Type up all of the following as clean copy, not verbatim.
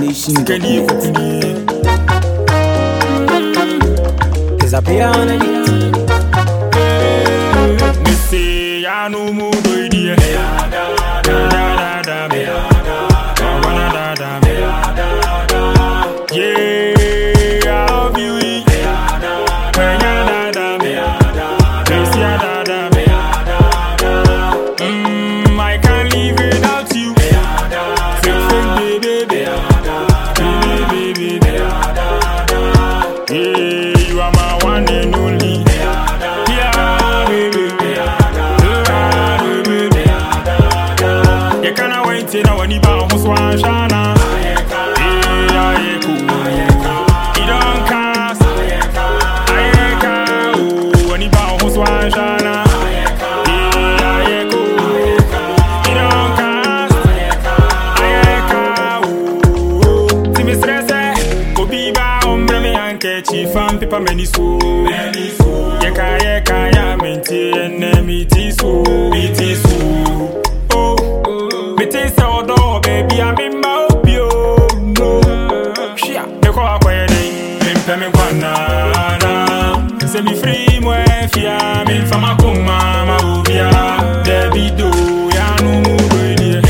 Nation. Kenny Kopuni. Disappear on it. Me say I no more do idea. Fan paper many so yeka ya menti enemy tisu oh me taste odo baby I'm in my opio no shia me ko akwede me mpeme kwana se mi free mo efia me fama kuma ma obia debi do ya no mu do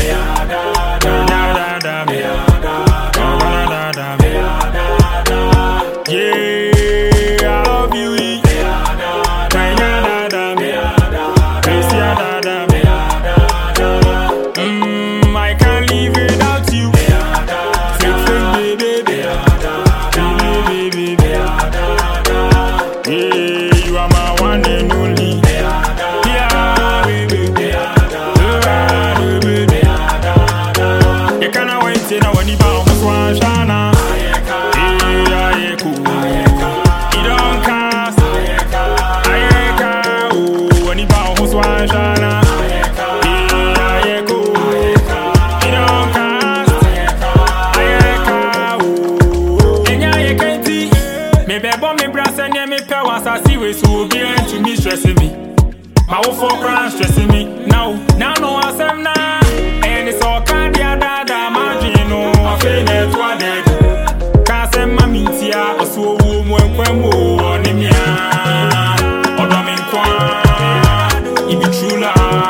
so be to me stressing me. My whole for crash stressing me. Now no I am now. And it's all kind of dada margino. I feel that one dead. Can't send my metia or so when Quemo on him. Or Domin Quan. If you true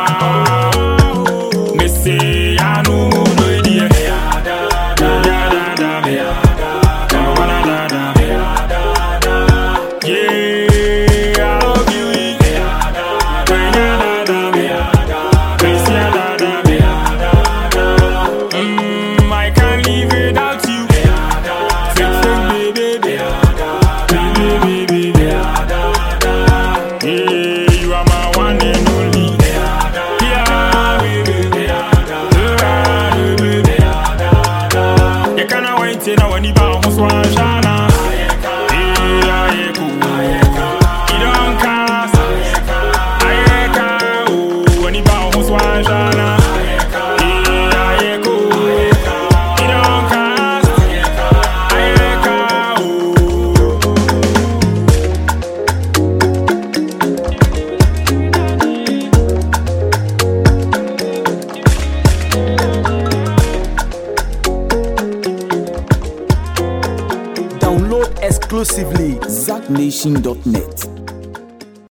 love, me say I know no idea. Exclusively ZackNation.net.